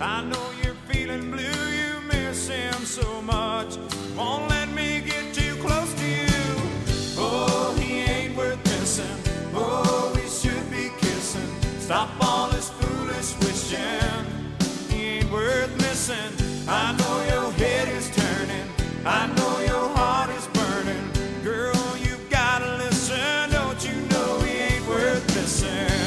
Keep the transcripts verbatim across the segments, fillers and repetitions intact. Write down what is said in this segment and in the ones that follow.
I know you're feeling blue, you miss him so much. Won't let me get too close to you. Oh, he ain't worth missing. Oh, we should be kissing. Stop all this foolish wishing. He ain't worth missing. I know your head is turning. I know your heart is burning. Girl, you gotta listen. Don't you know he ain't worth missing?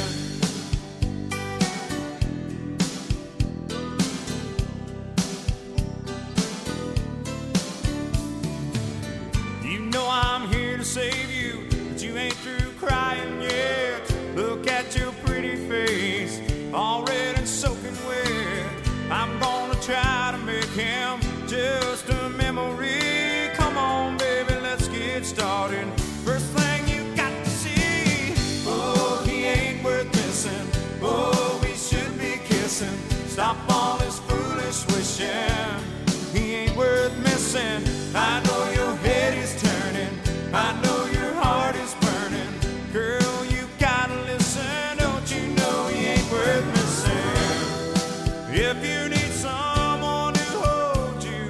You know I'm here to save you, but you ain't through crying yet. Look at your pretty face, all red and soaking wet. I'm gonna try to make him just a memory. Come on, baby, let's get started. First thing you got to see, oh, he ain't worth missing. Oh, we should be kissing. Stop all this foolish wishing. He ain't worth missing. I know your head is turning. I know your heart is burning. Girl, you gotta listen. Don't you know he ain't worth missing? If you need someone to hold you,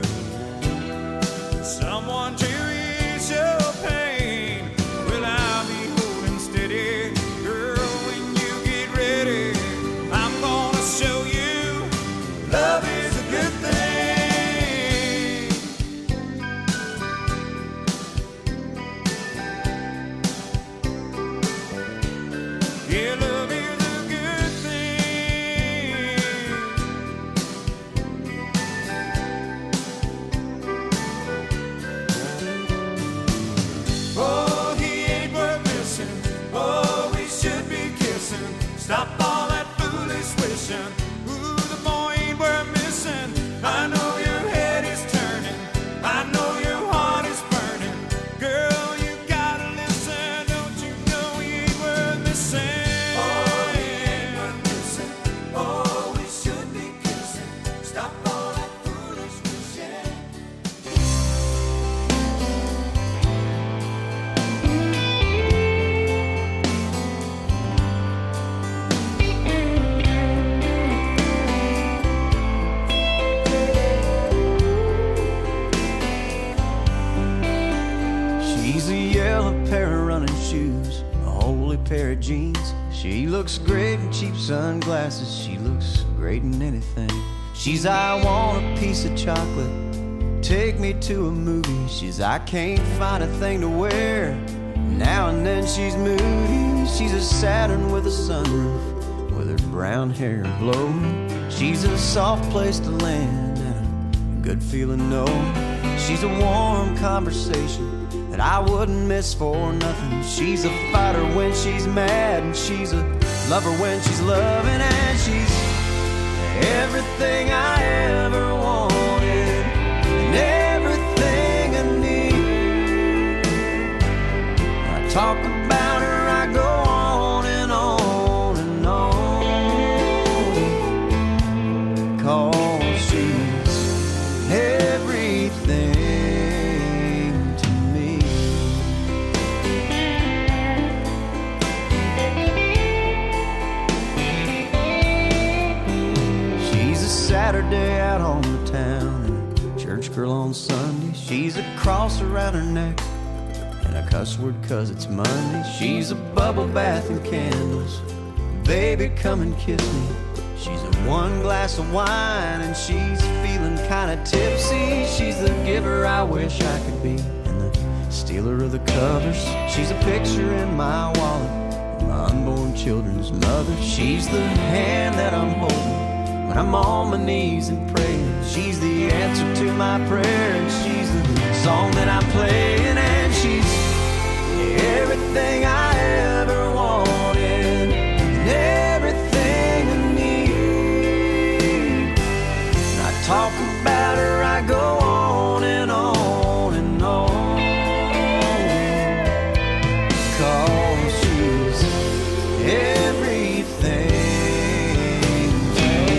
someone to ease your pain, well, I'll be holding steady. Girl, when you get ready, I'm gonna show you love is a good thing. Yeah, love is a good thing. Oh, he ain't worth missing. Oh, we should be kissing. Stop all that foolish wishing. Ooh, the boy ain't worth missing. I know your head is turning. I know your heart is burning. Girl, you gotta listen. Don't you know he ain't worth missing? Oh, he ain't worth missing. Oh, we should be kissing. Stop all that foolish wishing. She's a yellow pair of running shoes, a holy pair of jeans. She looks great in cheap sunglasses. She looks great in anything. She's I want a piece of chocolate, take me to a movie. She's I can't find a thing to wear. Now and then she's moody. She's a Saturn with a sunroof, with her brown hair blowing. She's a soft place to land and a good feeling no. She's a warm conversation that I wouldn't miss for nothing. She's a fighter when she's mad, and she's a lover when she's loving, and she's everything I ever wanted and everything I need. I talk about her, I go on and on and on, 'cause she's everything to me. She's a Saturday out on the town and a church girl on Sunday. She's a cross around her neck and a cuss word 'cause it's Monday. She's a bubble bath and candles. Baby, come and kiss me. She's a one glass of wine and she's feeling kinda tipsy. She's the giver I wish I could be and the stealer of the covers. She's a picture in my wallet of my unborn children's mother. She's the hand that I'm holding when I'm on my knees and praying. She's the answer to my prayer, and she's the song that I'm playing, and she's everything I ever wanted and everything I need. I talk about her, I go on and on and on, 'cause she's everything to me.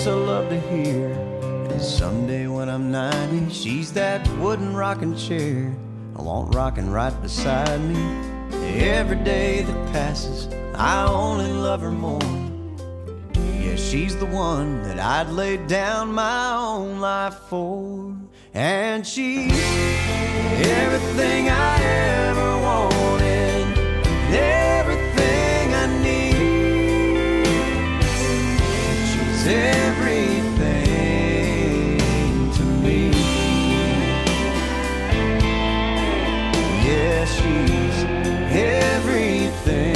voice I love to hear. And someday when I'm ninety, she's that wooden rocking chair I want rocking right beside me. Every day that passes, I only love her more. Yeah, she's the one that I'd lay down my own life for. And she's everything I ever wanted, everything I need. She's everything to me. Yeah, she's everything.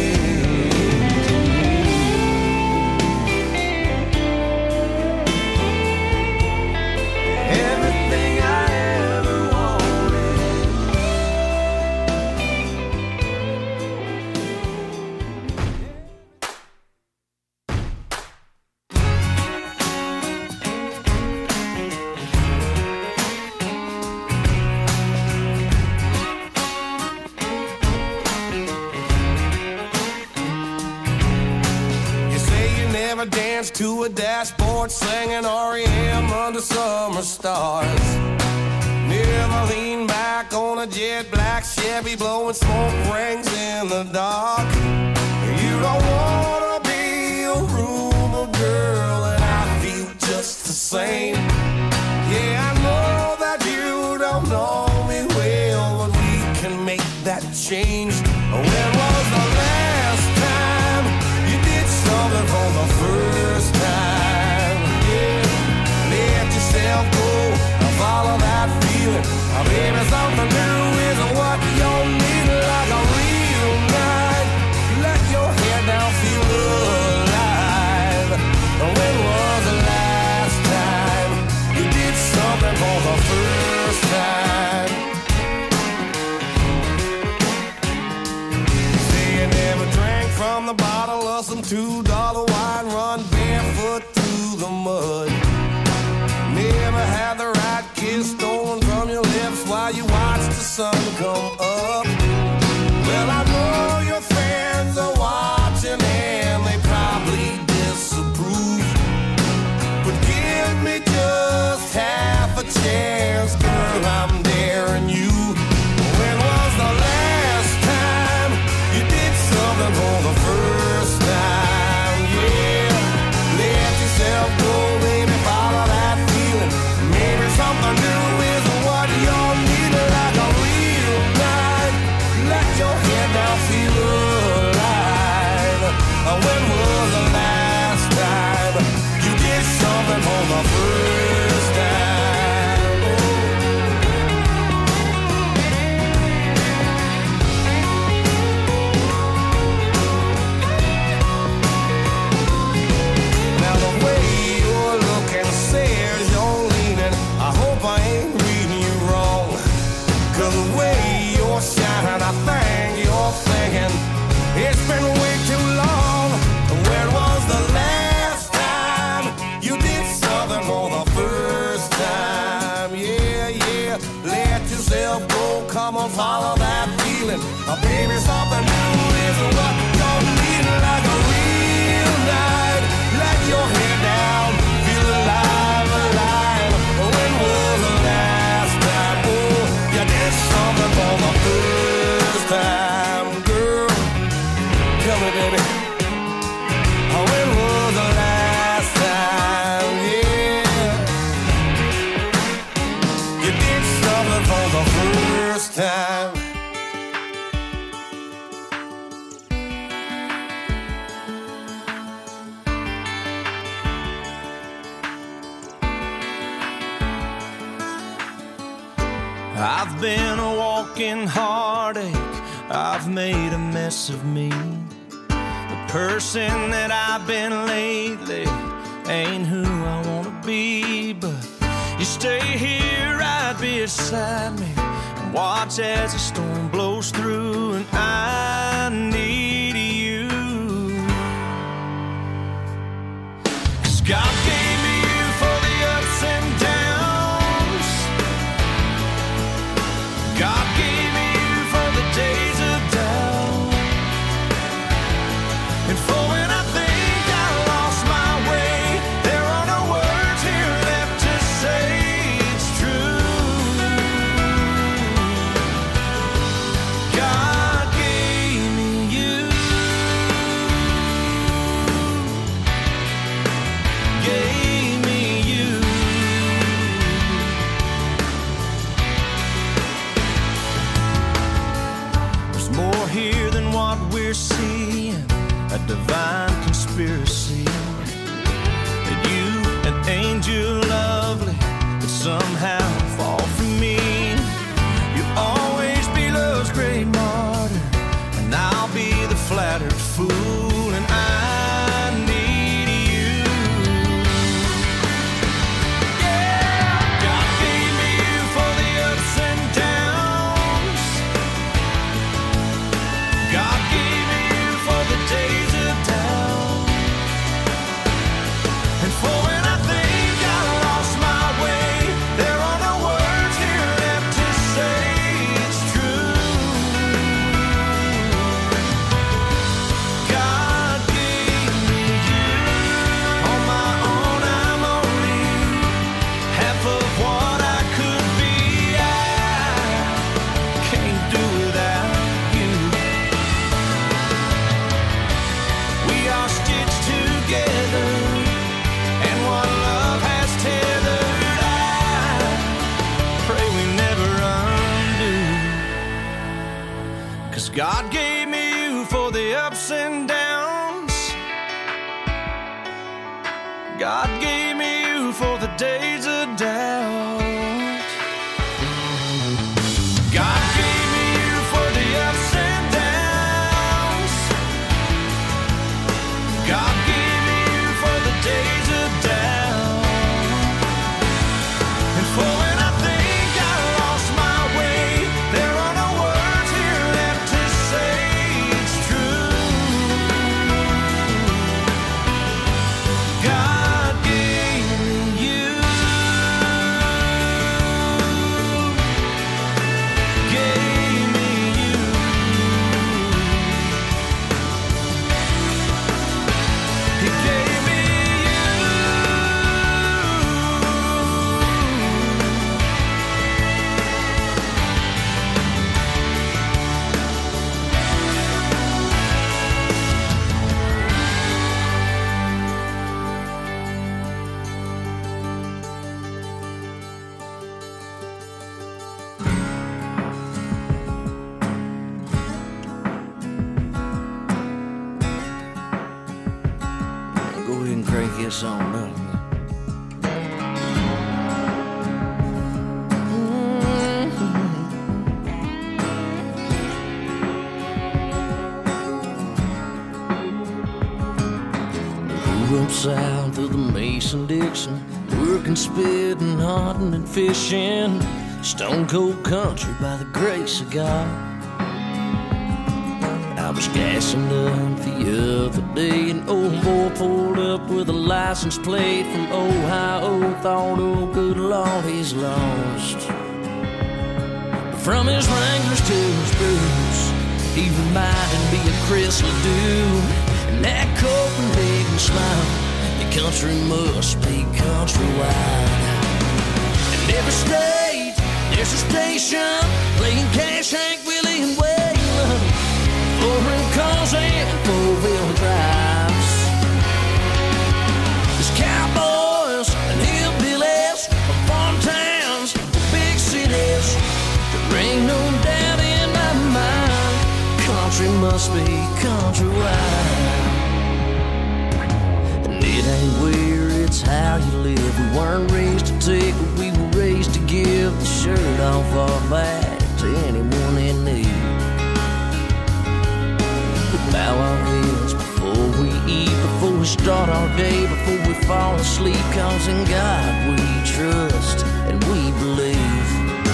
To a dashboard singing R E M under summer stars. Never lean back on a jet black Chevy blowing smoke rings in the dark. You don't wanna be a rumor girl, and I feel just the same. Yeah, I know that you don't know me well, but we can make that change. When was the last time you did something for the first time? Yeah, let yourself go and follow that feeling. Maybe something new is what you need, like a real night. Let your head down, feel alive. When was the last time you did something for the first time? Say you never drank from the bottle of some two dollar wine, run barefoot through the mud. Never had the right kiss stolen from your lips while you watched the sun come up. Well, I know your friends are watching and they probably disapprove, but give me just half a chance, girl, I'm daring you. When was the last time you did something for the first time? Yeah, let yourself go, baby, follow that feeling. Maybe something new is what you'll need, like a real night. Let your head down, feel alive. When was the last time you did something for the first time? Oh. Now the way you're looking says you're leaning. I hope I ain't reading you wrong, 'cause the way you're shining, I think you're thinking it's been way too long. When was the last time you did something for the first time? Yeah, yeah, let yourself go, come on, follow that feeling. Uh, baby, something new is what you're needing, like a real night. Let your head down, feel alive, alive. When was the last time, oh, you did something for the first time, girl? Tell me, baby, when was the last time, yeah, you did something for the first time? I've been a walking heartache, I've made a mess of me. The person that I've been lately ain't who I wanna be, but you stay here right beside me and watch as the storm blows through, and I need you. 'Cause God gave me you for the ups and downs. God gave me you for the days of doubt, and for when I think I lost my way, there are blind conspiracy that you, an angel lovely, would somehow fall for me. You'll always be love's great martyr, and I'll be the flattered fool, and I need you. Yeah, God gave me you for the ups and downs. God gave me you for the days of doubt, and for when I think I lost my way, there are no words here left to say it's true. God gave me you. On my own I'm only half of what I could be. I can't do without you. We are stitched together, and one love has tethered. I pray we never undo, 'cause God gave me you for the ups and downs. God gave me you for the days of doubt. God gave me you for the ups and downs. God gave me you for the days of doubt. And for when I think I lost my way, there are no words here left to say it's true. God gave me you. Gave me you. He gave me you. Go ahead and crank this on up. Grew up south of the Mason-Dixon, working, spitting, hunting, and fishing. Stone cold country by the grace of God. I was gassing up the other day, an old boy pulled up with a license plate from Ohio. Thought, oh good Lord, he's lost. From his Wranglers to his boots, he reminded me of Chris Ledoux. And that Copenhagen smile, the country must be countrywide. In every state, there's a station playing Cash, Hank Willie, and Waylon. Four-rim cars and four-wheel drives. There's cowboys and hillbillies from farm towns to big cities. There ain't no doubt in my mind, country must be countrywide. And it ain't where, it's how you live. We weren't raised to take, but we were raised to give the shirt off our back to anyone in need. Bow our heads before we eat, before we start our day, before we fall asleep. 'Cause in God we trust and we believe.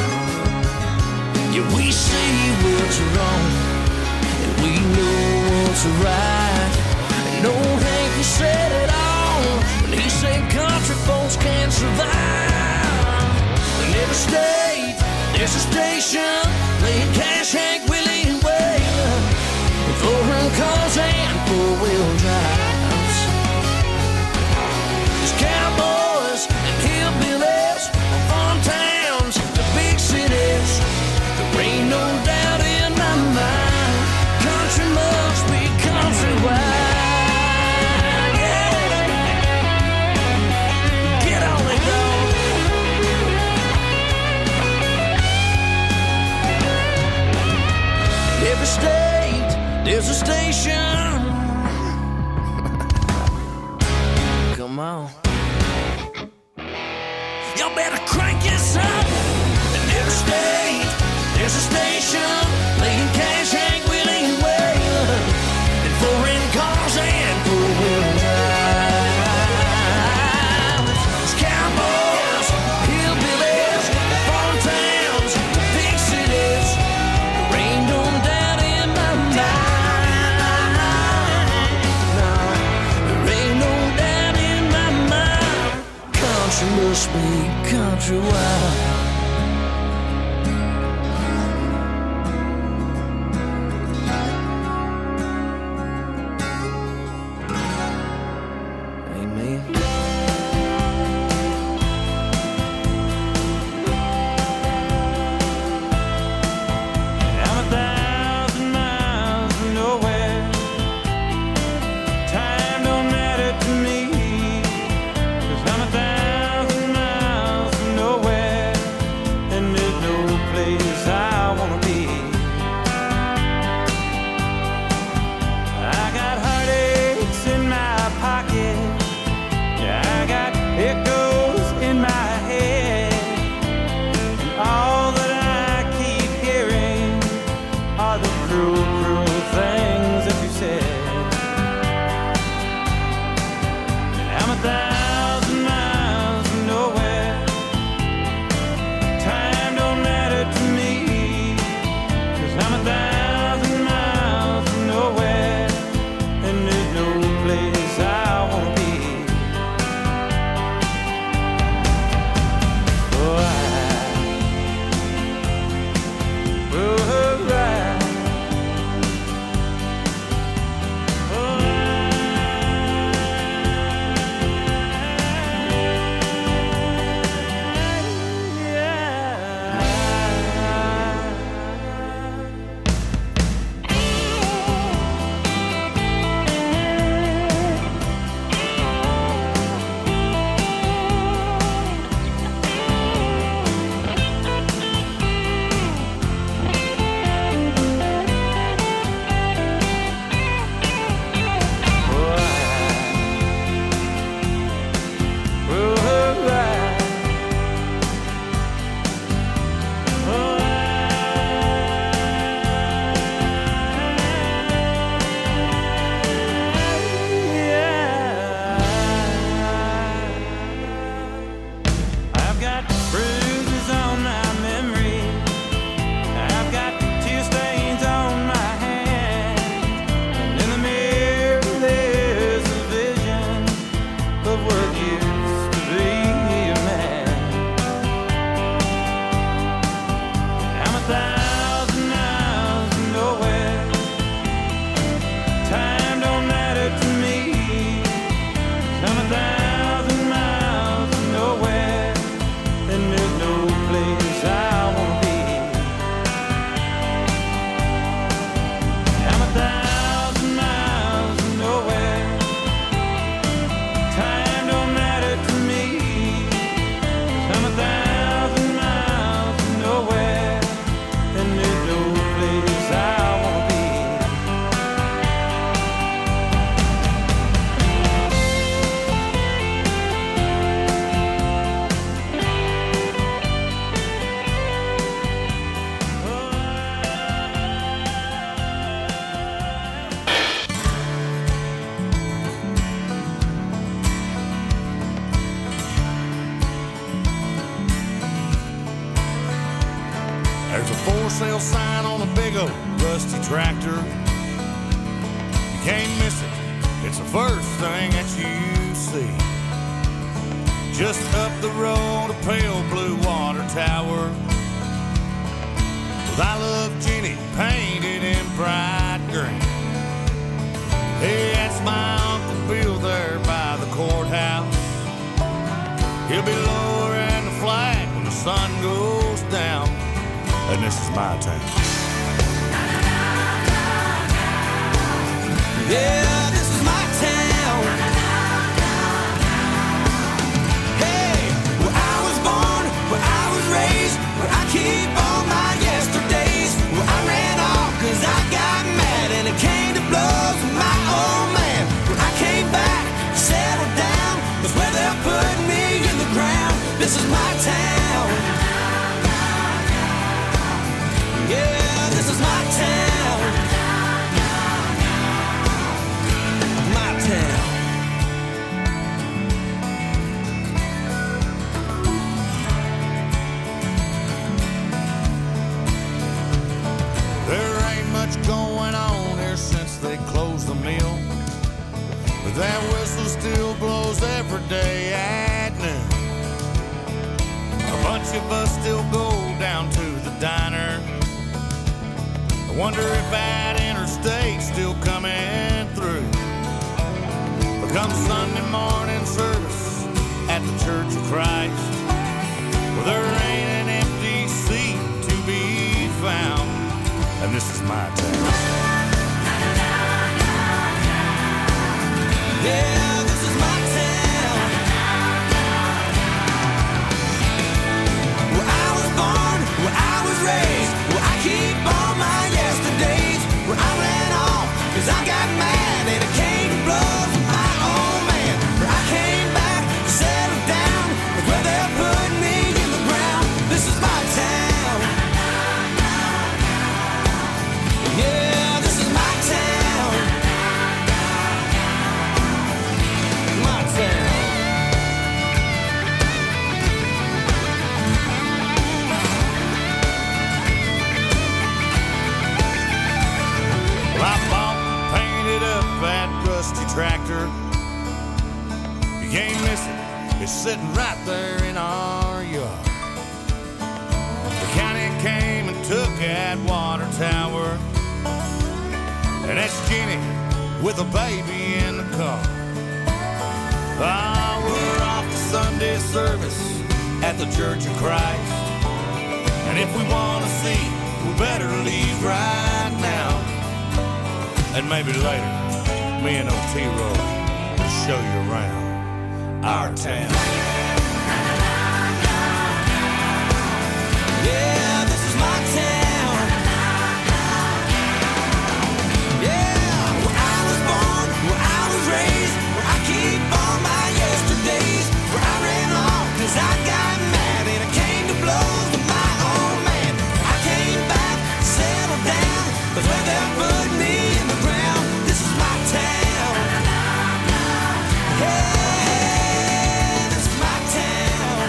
Yeah, we see what's wrong and we know what's right. And old Hank said it all when he said country folks can't survive. In every state there's a station playing Cash, Hank Willie, and Waylon. Four-rim cars and four-wheel drives. There's cowboys and hillbillies from farm towns to big cities. There ain't no doubt in my mind, country must be countrywide. Yeah. Get on it, dog. Every state there's a station better crank this up. And interstate, there's a station playing Cash, Hank Willie, and Waylon, and foreign cars and four-wheel drives. It's cowboys, hillbillies, farm towns, big cities. There ain't no doubt in my mind. No, there ain't no doubt in my mind. Country must be countrywide. There's a for sale sign on a big old rusty tractor. You can't miss it, it's the first thing that you see. Just up the road, a pale blue water tower with I Love Jenny painted in bright green. Hey, that's my Uncle Bill there by the courthouse. He'll be lowering the flag when the sun goes down. And this is my town. Yeah, this is my town. Hey, where I was born, where I was raised, where I keep all my yesterdays, where I ran off cause I got mad and it came to blows with my old man. When I came back, settled down, that's where they're putting me in the ground. This is my town. whistle still blows every day at noon. A bunch of us still go down to the diner. I wonder if that interstate's still coming through. But come Sunday morning service at the Church of Christ, well, there ain't an empty seat to be found, and this is my town. Yeah, this is my town. Where I was born, where I was raised, where I keep all my yesterdays, where I ran off, cause I got mad and it came to blows with my old man. Where I came back, settled down, with where they put me in the ground. This is my town. Yeah, this is my town. My town. Well, I bought and painted up that rusty tractor. You can't miss it. It's sitting right there in our yard. The county came and took that water tower, and that's Jenny with a baby in the car. Ah, we're off to Sunday service at the Church of Christ, and if we want to see, we better leave right now. And maybe later, me and Otero will show you around our town. Yeah, this is my town. Yeah, where I was born, where I was raised, where I keep all my yesterdays, where I ran off cause I got mad and it came to blows with my old man. I came back, settled down, cause where they put me in the ground. This is my town. Hey, this is my town.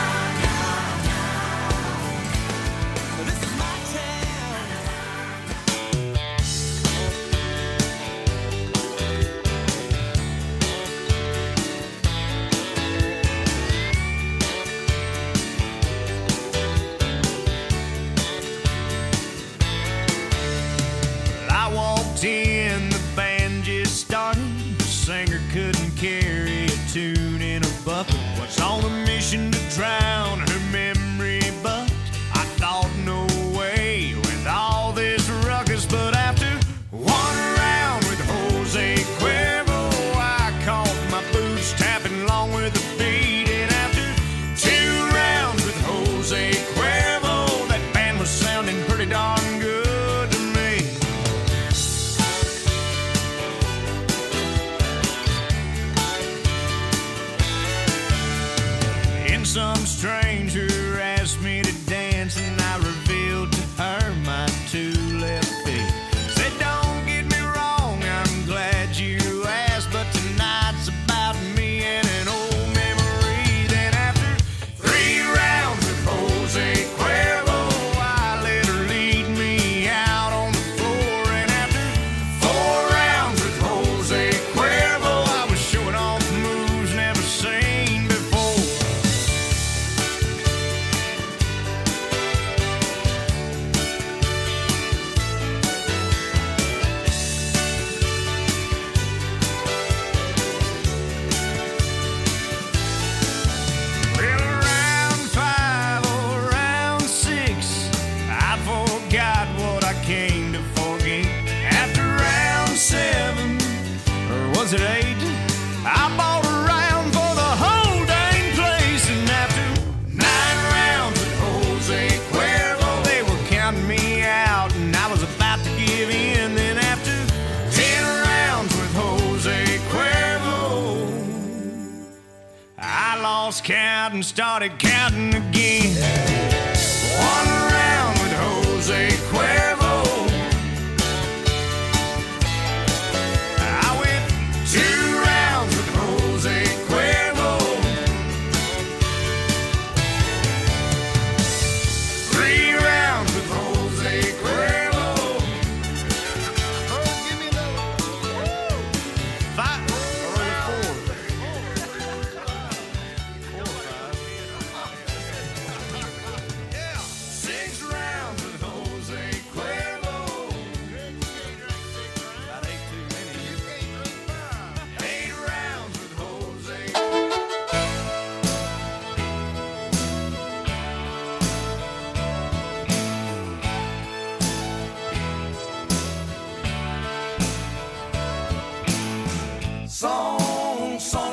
This is my town. I walked in, the band just started. The singer couldn't carry a tune in a bucket. Was on a mission to drown her memory, but I thought no way with all this ruckus. But after one round with Jose Cuervo, I caught my boots tapping along with the beat. And after two rounds with Jose Cuervo, that band was sounding pretty darn good to me. And some stranger asked me to dance, and I revealed to her my two left feet. Said, don't get me wrong, I'm glad you asked, but tonight's about me and an old memory. Then after three rounds with Jose Cuervo, I let her lead me out on the floor. And after four rounds with Jose Cuervo, I was showing off moves never seen before. Well, round five or round six, I forgot what I came to forget. After round seven, or was it eight, I bought a round for the whole dang place. And after nine rounds with Jose Cuervo, they were counting me out, and I was about to give in. Then after ten rounds with Jose Cuervo, I lost count and started counting again. One round with Jose Cuervo, I went two rounds with Jose Cuervo, three rounds with Jose Cuervo. Oh, give me another. Five, or four.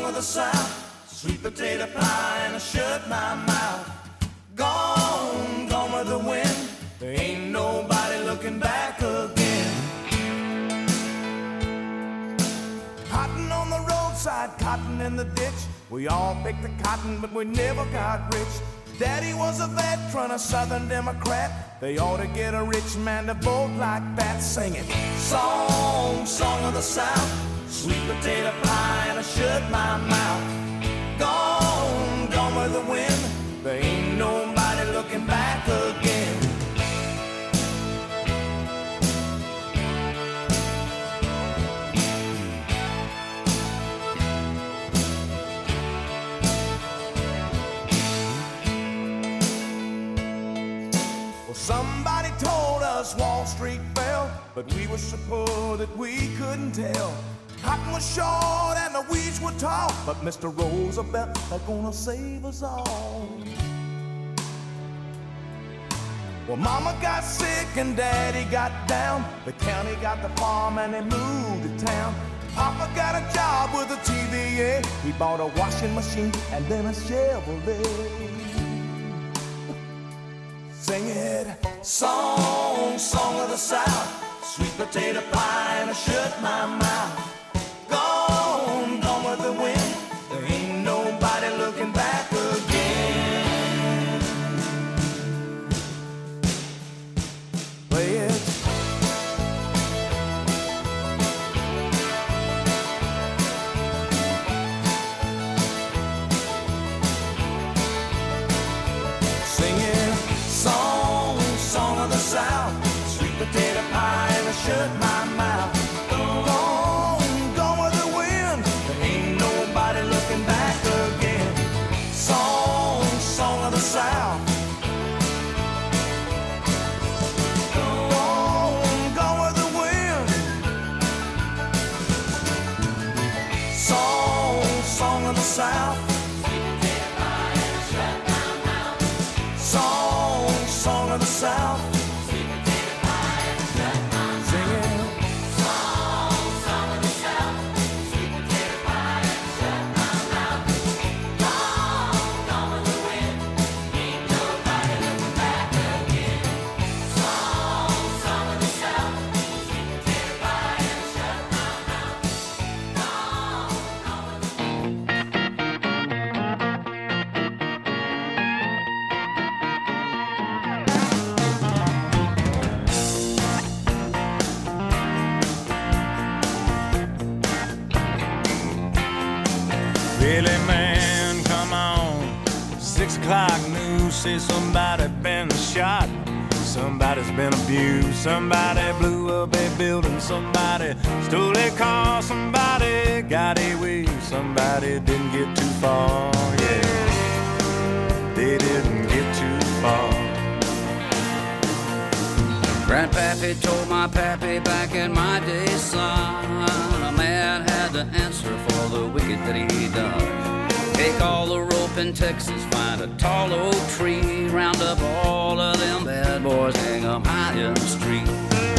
of the South, sweet potato pie, and I shut my mouth. Gone, gone with the wind, there ain't nobody looking back again. Cotton on the roadside, cotton in the ditch. We all picked the cotton, but we never got rich. Daddy was a veteran, a Southern Democrat. They ought to get a rich man to vote like that, singing song, song of the South, sweet potato pie, and I shut my mouth. Gone, gone with the wind, there ain't nobody looking back again. Somebody told us Wall Street fell, but we were so poor that we couldn't tell. Cotton was short and the weeds were tall, but Mister Roosevelt is gonna save us all. Well, Mama got sick and Daddy got down. The county got the farm and they moved to town. Papa got a job with a T V A. He bought a washing machine and then a Chevrolet. Sing it, song, song of the South, sweet potato pie, and I shut my mouth. Gone, gone with the wind, there ain't nobody looking back again. Play it. South, sweet potato pie, and I shut my mouth. Gone, gone with the wind, there ain't nobody looking back again. Song, song of the South. Gone, gone with the wind. Song, song of the South. Sweet potato pie, and I shut my mouth. Song, song of the South. Really, man, come on. Six o'clock news says somebody been shot. Somebody's been abused. Somebody blew up a building. Somebody stole a car. Somebody got away. Somebody didn't get too far. Yeah, they didn't get too far. Grandpappy told my pappy back in my day, son, a man had to answer for the wicked that he done. Take all the rope in Texas, find a tall oak tree, round up all of them bad boys, hang them high in the street,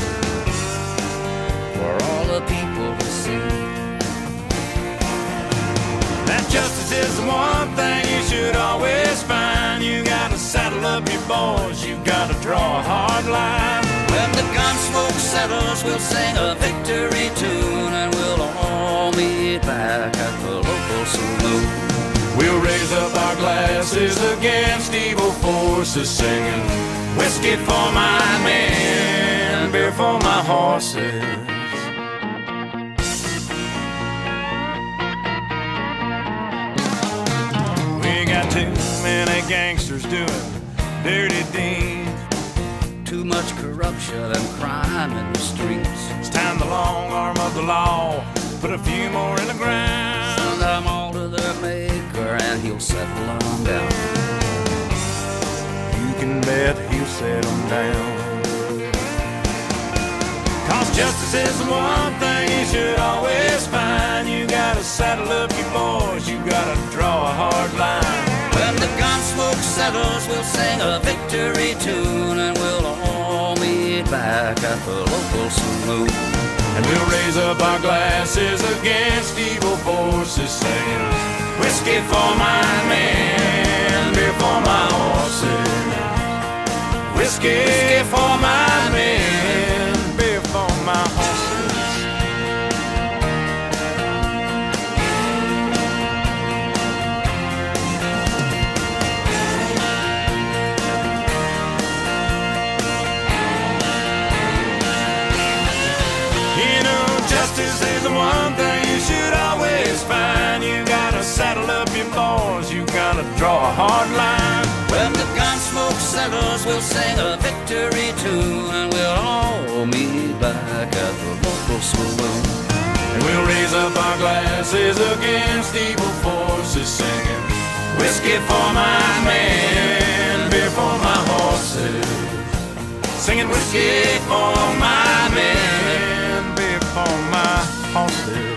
for all the people to see. That justice is the one thing you should always find. You gotta saddle up your boys, you gotta draw a hard line. When the gun smoke settles, we'll sing a victory tune, and we'll all meet back at the local saloon. We'll raise up our glasses against evil forces, singing whiskey for my men, beer for my horses. We got too many gangsters doing dirty deeds. Too much corruption and crime in the streets. It's time the long arm of the law put a few more in the ground. Send them all to their maker and he'll settle them down. You can bet he'll settle them down. Cause justice is the one thing you should always find. You gotta saddle up your boys, you gotta draw a hard line. When the gun smoke settles, we'll sing a victory tune, and we'll all meet back at the local saloon. And we'll raise up our glasses against evil forces, singing whiskey for my men, beer for my horses. Whiskey for my men, beer for my horses. You know, justice is the one thing you should always find. You gotta saddle up your boys, you gotta draw a hard line. When the gun smoke settles, we'll sing a victory tune, and we'll all meet back at the local saloon. And we'll raise up our glasses against evil forces, singing whiskey for my men, beer for my horses. Singing whiskey for my men, beer for my horses.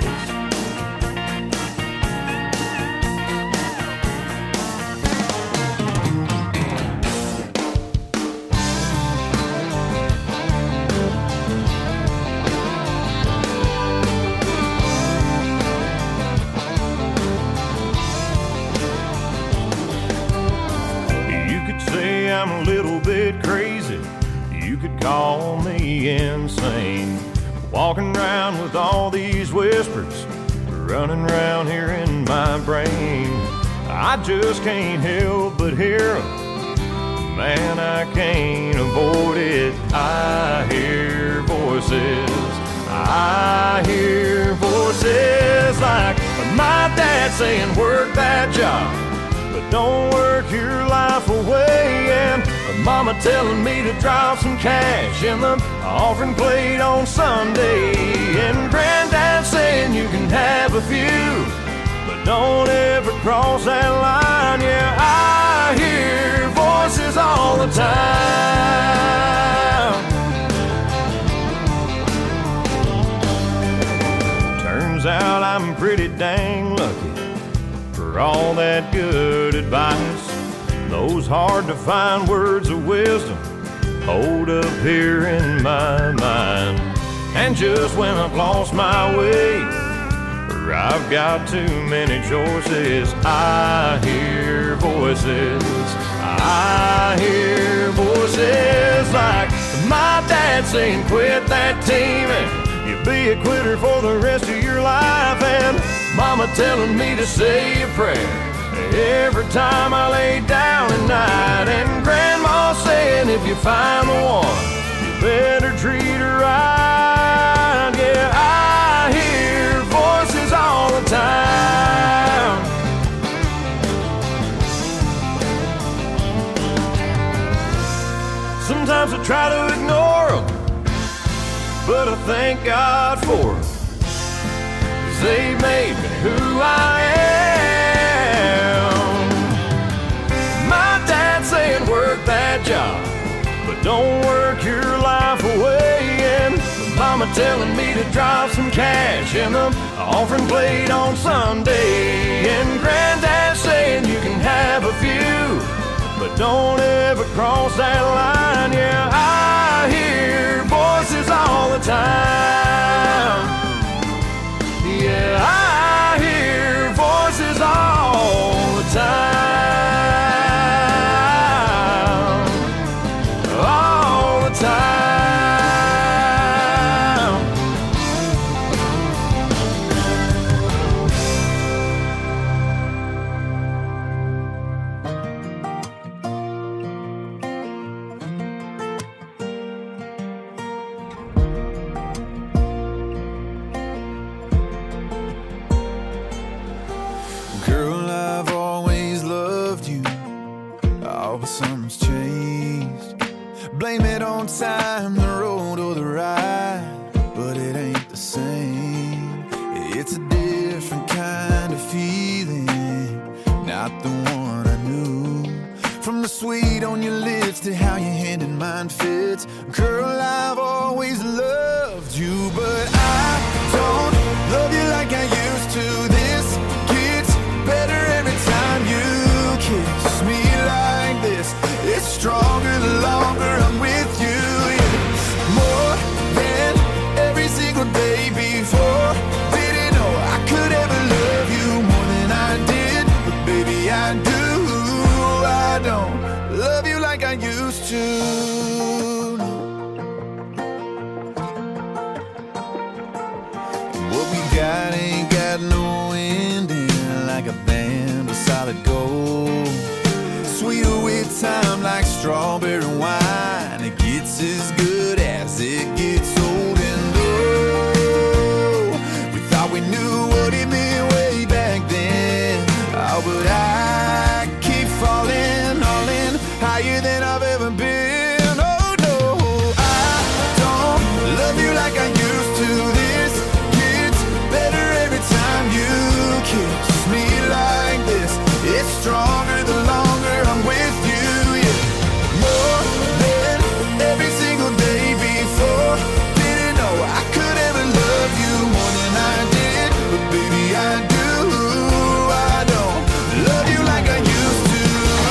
I'm a little bit crazy, you could call me insane. Walking around with all these whispers running around here in my brain. I just can't help but hear them, man, I can't avoid it. I hear voices, I hear voices like my dad saying work that job, but don't work your life away. And mama telling me to drop some cash in the offering plate on Sunday. And granddad saying you can have a few, but don't ever cross that line. Yeah, I hear voices all the time. Turns out I'm pretty dang lucky for all that good advice. Those hard to find words of wisdom hold up here in my mind. And just when I've lost my way, or I've got too many choices, I hear voices, I hear voices like my dad saying quit that team and you'll be a quitter for the rest of your life. And mama telling me to say a prayer every time I lay down at night. And grandma saying if you find the one, you better treat her right. Yeah, I hear voices all the time. Sometimes I try to ignore them, but I thank God for them, 'cause they made me who I am. My dad saying work that job, but don't work your life away. And mama telling me to drop some cash in the offering plate on Sunday. And granddad saying you can have a few, but don't ever cross that line. Yeah, I hear voices all the time. Yeah, I hear voices all the time. All the time. Girl, I've always loved you. Oh, but something's changed. Blame it on time, the road or the ride, but it ain't the same. It's a different kind of feeling, not the one I knew. From the sweet on your lips to how your hand in mine fits. Girl, I've always loved you, but I don't love you like I used to. This gets better every time you kiss me like this. It's stronger the longer I'm with you. Yeah. More than every single day before. Didn't know I could ever love you more than I did. solid gold. Sweeter with time like strawberry wine. It gets as good as it gets old. And oh, we thought we knew what it meant way back then. Oh, but I keep falling, all in, higher than I've ever been. Oh no, I don't love you like I used to. This gets better every time you kiss me like this. It's stronger the longer I'm with you, yeah. More than every single day before. Didn't know I could ever love you more than I did, but baby I do. I don't love you like I used to.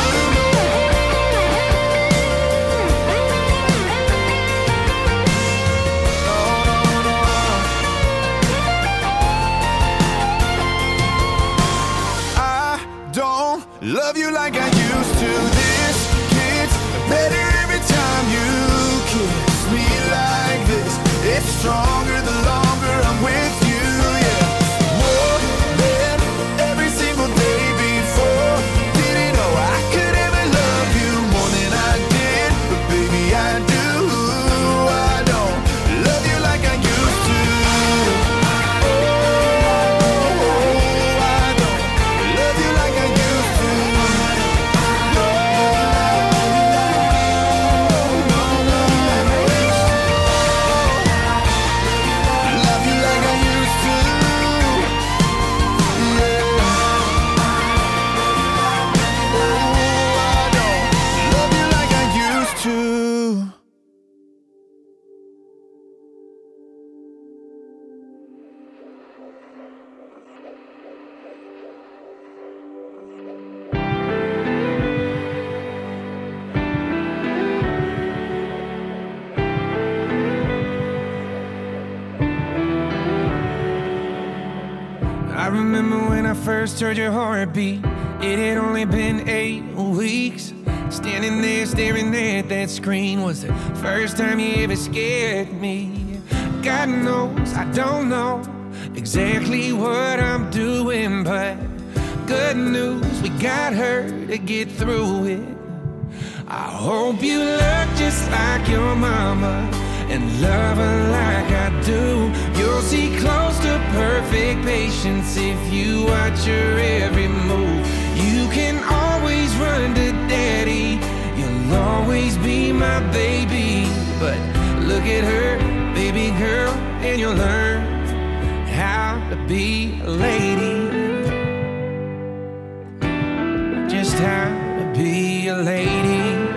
Love you like I used to. This gets better every time you kiss me like this. It's stronger the longer I'm with you, yeah. More than every single day before. Didn't know I could ever love you more than I did, but baby I do. I don't love you like I used to. Oh, I don't love you like I used to. I remember when I first heard your heartbeat. It had only been eight weeks. Standing there staring at that screen was the first time you ever scared me. God knows I don't know exactly what I'm doing, but good news, we got her to get through it. I hope you look just like your mama and love her like I do. You'll see close to perfect patience if you watch her every move. You can always run to daddy, you'll always be my baby. But look at her, baby girl, and you'll learn how to be a lady. Just how to be a lady.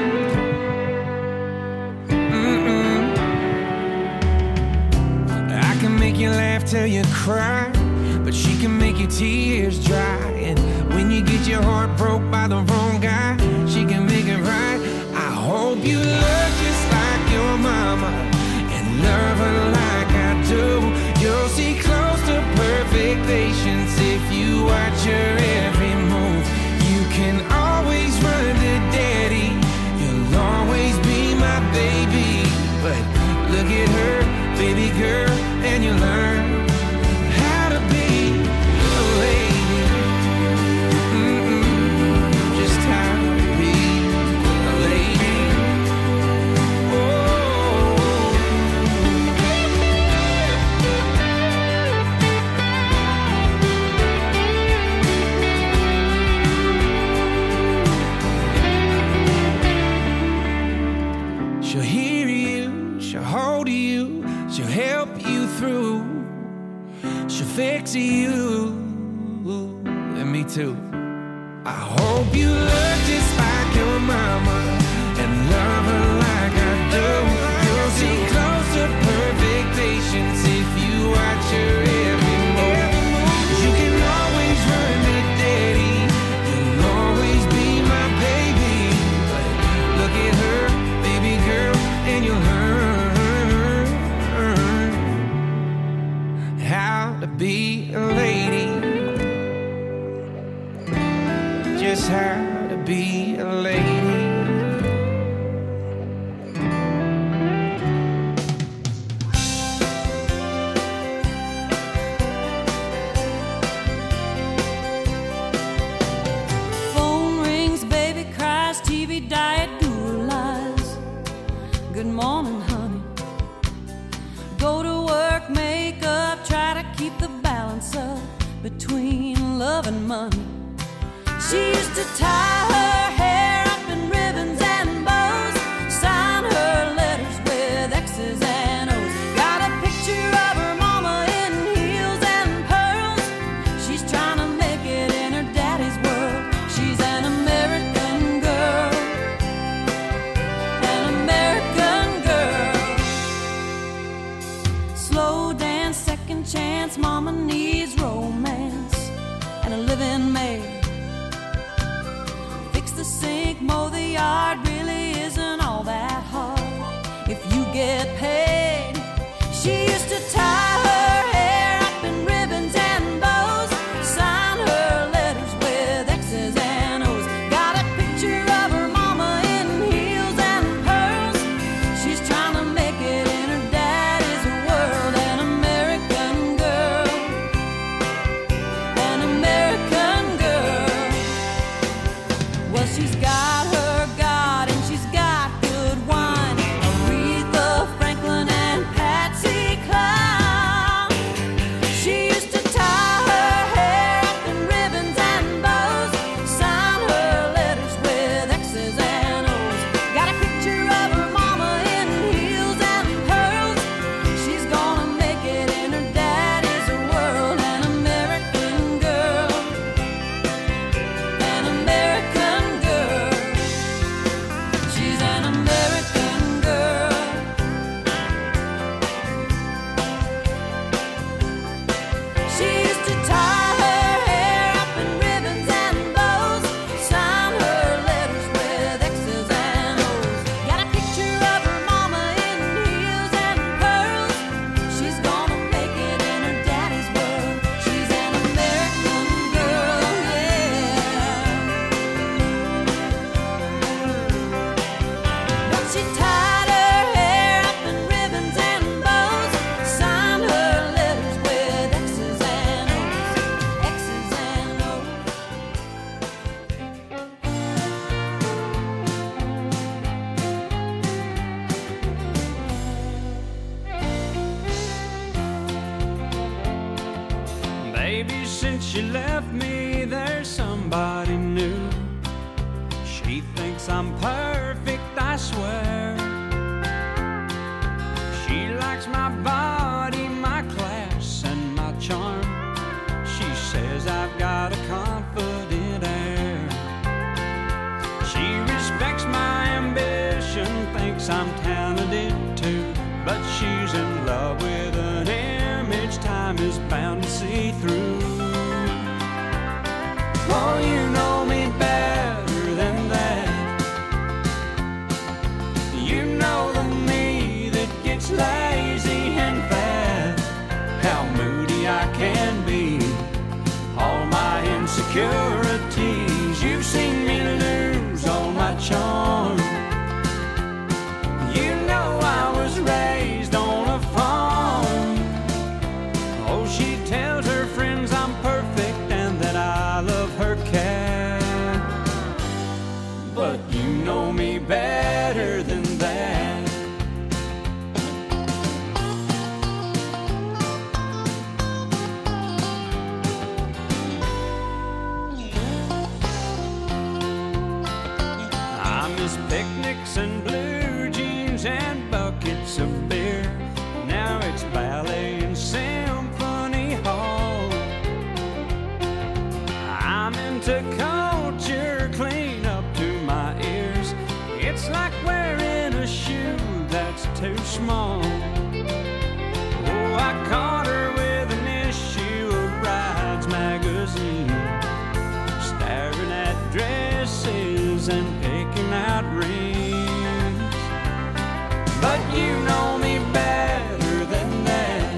Make you laugh till you cry, but she can make your tears dry. And when you get your heart broke by the wrong guy, she can make it right. I hope you look just like your mama and love her like I do. You'll see close to perfect patience if you watch her every move. You can always run to daddy, you'll always be my baby. But look at her, baby girl, and you learn how to be a lady. Mm-mm. Just how to be a lady. Oh. She'll hear you, she'll hold you, she'll help you through, she'll fix you, and me too. I hope you look just like your mama and love her like I do. You'll see close to perfect patience if you watch her every move. You can always run to daddy, you'll always be my baby. But look at her, baby girl, and you'll learn how to be a lady. Just how to be a lady. morning, honey. Go to work, make up, try to keep the balance up between love and money. She used to tie her hair up in ribbons and bows, sign her letters with X's and O's. Got a picture of her mama in heels and pearls. She's trying to make it in her daddy's world. She's an American girl, an American girl. Slow dance, second chance, mama needs romance and a living maid. Fix the sink, mow the yard, really isn't all that hard if you get paid. She used to tie her hair up in ribbons and bows, sign her letters with X's and O's. Got a picture of her mama in heels and pearls. She's trying to make it in her daddy's world. An American girl, an American girl. Well, she's got her God and she's got good wine, Aretha Franklin and Patsy Cline. She used to tie her hair up in ribbons and bows, sign her letters with X's and O's. Got a picture of her mama in heels and pearls. She's gonna make it in her daddy's world. An American girl, an American girl. She's an American girl. She used to tie her hair up in ribbons and bows, sign her letters with X's and O's. Got a picture of her mama in heels and pearls. She's gonna make it in her daddy's world. She's an American girl, yeah. But she tied her hair up in ribbons and bows, signed her letters with X's and O's, X's and O's. Baby, since you left me, there's somebody new. She thinks I'm perfect, I swear. She likes my body, my class, and my charm. She says I've got a confident air. She respects my ambition, thinks I'm talented too. But she's in love with an image time is bound to see through. Oh, you know me better than that. You know the me that gets lazy and fat. How moody I can be, all my insecurities. You've seen me lose all my charm. You know I was raised on a farm. Oh, she tells her friends I'm perfect and that I love her cat. But you know me better than that. I miss picnics and blue jeans and buckets of beer. Now it's ballet and symphony hall. I'm into culture, clean up to my ears. It's like wearing a shoe that's too small. Oh, I caught her with an issue of Brides magazine, staring at dresses and picking out rings. But you know me better than that.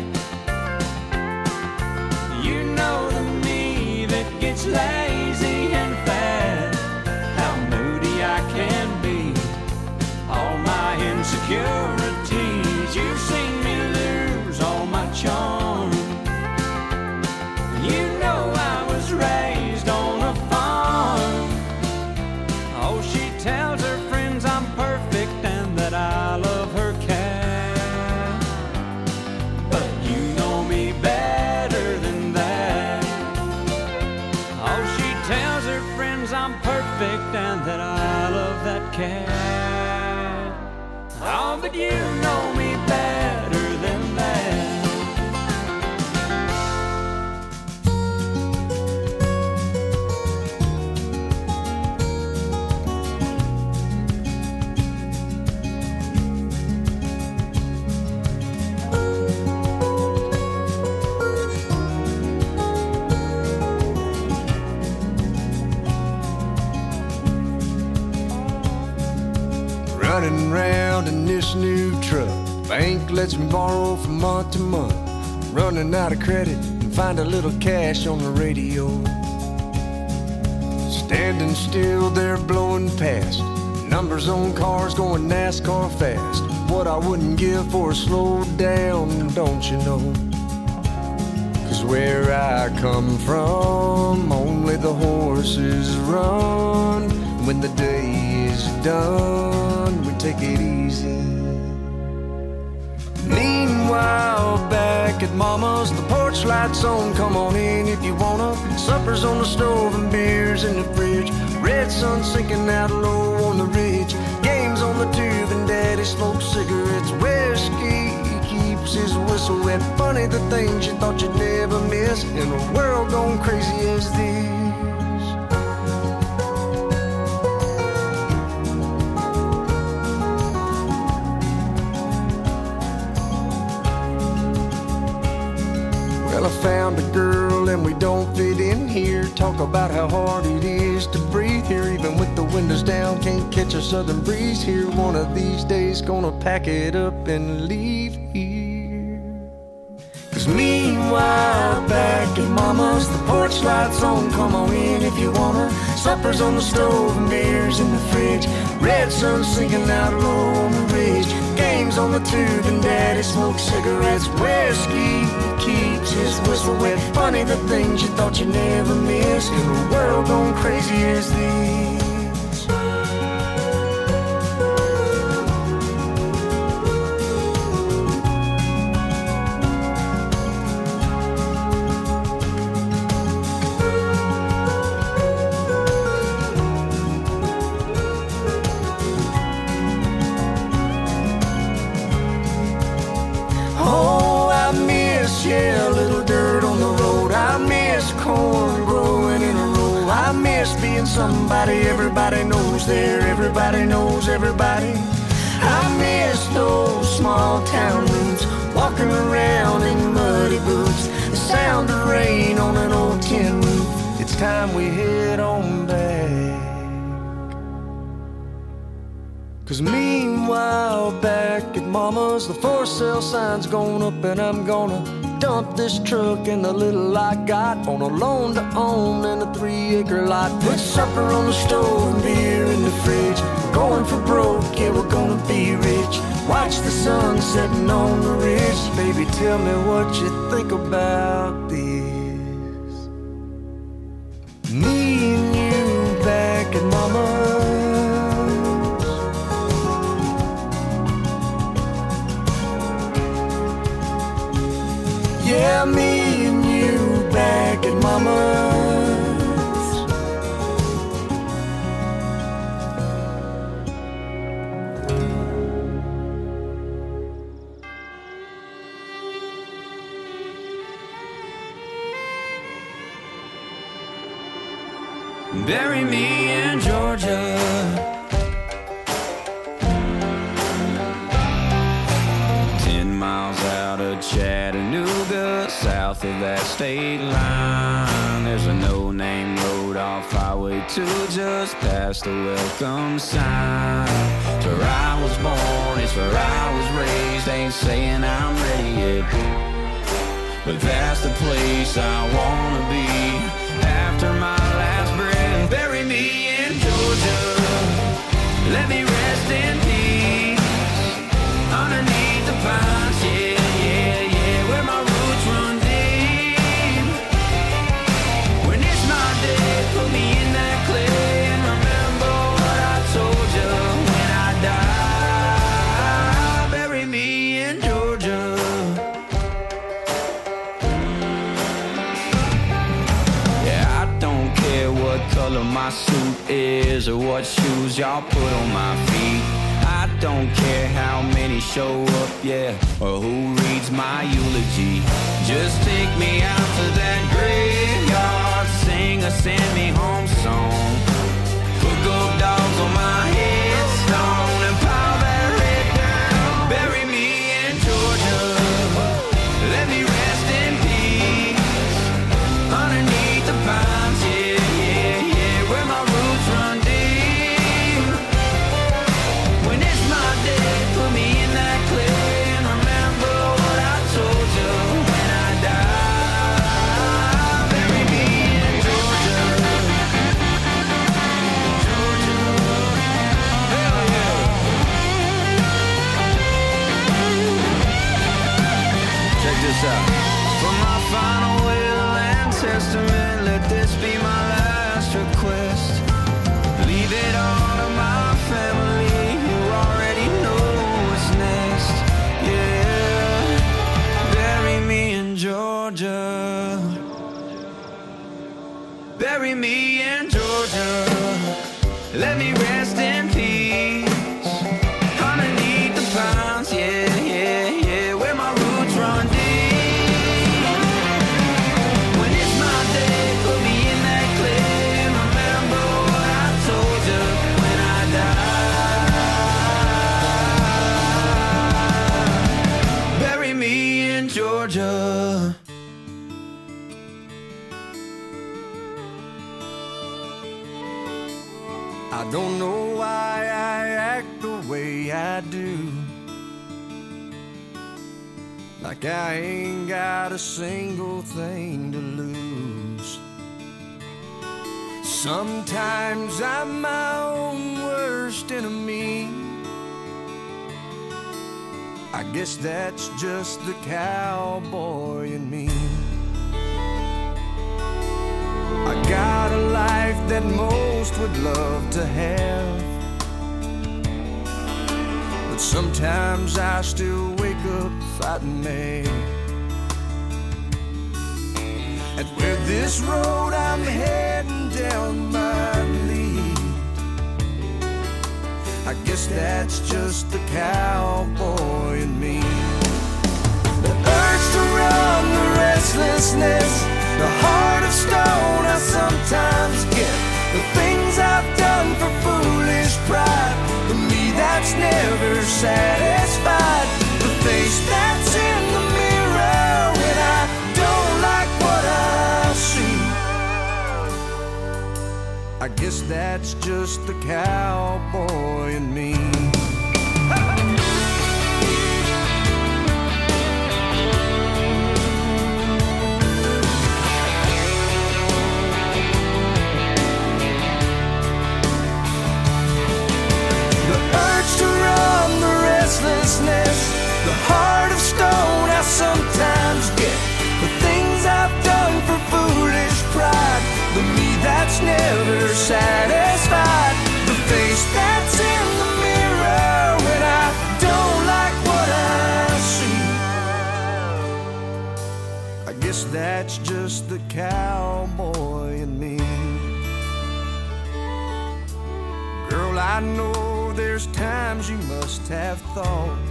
You know the me that gets lazy and fat. How moody I can be, all my insecurities. You tells her friends I'm perfect and that I love that cat. Oh, but you know me better than that. Running around in this new truck, bank lets me borrow from month to month. Running out of credit and find a little cash on the radio. Standing still there blowing past, numbers on cars going NASCAR fast. What I wouldn't give for a slow down, don't you know? Cause where I come from, only the horses run. When the day is done, we take it easy. Meanwhile, back at Mama's, the porch lights on, come on in if you wanna. Supper's on the stove and beers in the fridge. Red sun sinking out low on the ridge. Games on the tube and Daddy smokes cigarettes. Whiskey keeps his whistle wet. Funny the things you thought you'd never miss in a world gone crazy as this. Well, I found a girl and we don't fit in here. Talk about how hard it is to breathe here. Even with the windows down, can't catch a southern breeze here. One of these days gonna pack it up and leave here. Cause meanwhile, back at Mama's, the porch lights on, come on in if you wanna. Supper's on the stove and beers in the fridge. Red sun sinking out low on the ridge. Games on the tube and Daddy smokes cigarettes. Whiskey keeps his whistle wet. Funny the things you thought you'd never miss in a world gone crazy as this. Yeah, a little dirt on the road. I miss corn growing in a row. I miss being somebody everybody knows there. Everybody knows everybody. I miss those small town roots. Walking around in muddy boots. The sound of rain on an old tin roof. It's time we head on back. Cause meanwhile, back at Mama's, the for sale sign's going up and I'm gonna dump this truck and the little I got on a loan to own and a three acre lot. Put supper on the stove and beer in the fridge. We're going for broke, yeah, we're gonna be rich. Watch the sun setting on the ridge. Baby, tell me what you think about this. Me and you back at Mama's. Yeah, me and you back at Mama's. Bury me in Georgia. Chattanooga, south of that state line. There's a no-name road off Highway two, just past the welcome sign. It's where I was born, it's where I was raised. Ain't saying I'm ready yet, but that's the place I wanna be after my last breath. Bury me in Georgia, let me rest in peace underneath the pines, yeah. Put me in that clay and remember what I told you when I die. Bury me in Georgia. Yeah, I don't care color my suit is or what shoes y'all put on my feet. I don't care how many show up, yeah, or who reads my eulogy. Just take me out to that graveyard, sing a send me home song. Put gold dogs on my headstone and pile that red down. Bury me in Georgia, let me rest in peace underneath the pines, yeah, yeah, yeah, where my roots run deep. When it's my day, put me in that clay and remember what I told you when I die. Bury me in Georgia, Georgia, hell yeah. Check this out. For my final will and testament, let this be my last request. Leave it all to my family, you already know what's next. Yeah, bury me in Georgia, bury me in Georgia, let me rest in peace underneath the pines, yeah, yeah, yeah, where my roots run deep. When it's my day, put me in that clay and remember what I told you when I die. Bury me in Georgia. I don't know why I act the way I do, like I ain't got a single thing to lose. Sometimes I'm my own worst enemy. I guess that's just the cowboy in me. I got a life that most would love to have, but sometimes I still wake up fighting mad. And where this road I'm heading down might lead, I guess that's just the cowboy in me. The urge to run, the restlessness, the heart of stone I sometimes get. The things I've done for foolish pride, the me that's never satisfied. The face that's in the mirror when I don't like what I see. I guess that's just the cowboy in me. Restlessness, the heart of stone I sometimes get. The things I've done for foolish pride, the me that's never satisfied. The face that's in the mirror when I don't like what I see. I guess that's just the cowboy in me. Girl, I know there's times you must have thought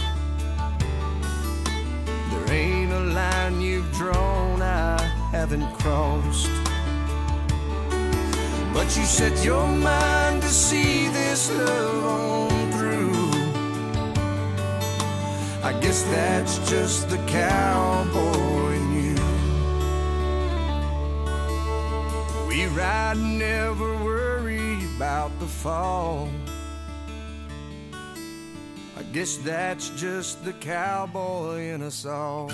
there ain't a line you've drawn I haven't crossed. But you set your mind to see this love on through. I guess that's just the cowboy in you. We ride, never worry about the fall. I guess that's just the cowboy in us all.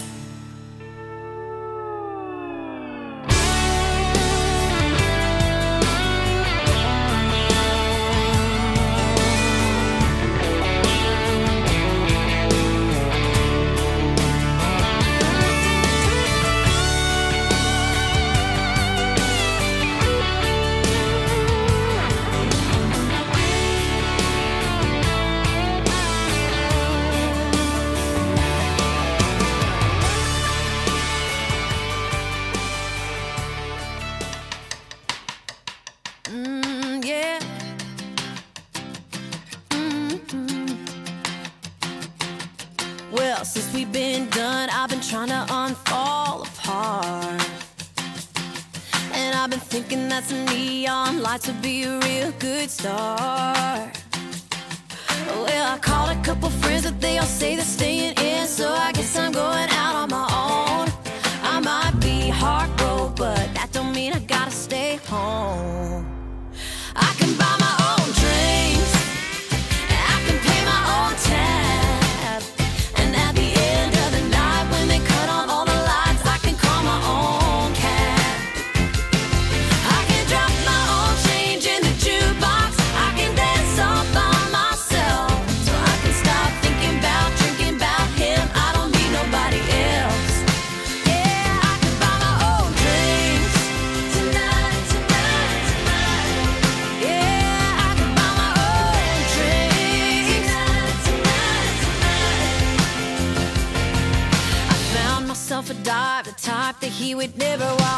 Mm, yeah. Mm-hmm. Well, since we've been done, I've been trying to unfall apart. And I've been thinking that some neon lights would be a real good start. Well, I called a couple friends, but they all say they're staying in, so I guess I'm going out on my own. I might be heartbroken, but that don't mean I gotta stay home. I can buy my own drinks, I can pay my own tab, and at the end of the night, when they cut on all the lights, I can call my own cab. I can drop my own change in the jukebox, I can dance all by myself, so I can stop thinking about drinking about him. I don't need nobody else. Yeah, I can buy my own drinks tonight, tonight, tonight. Yeah, I can buy my own drinks tonight, tonight, tonight. I found myself a dive, the type that he would never watch.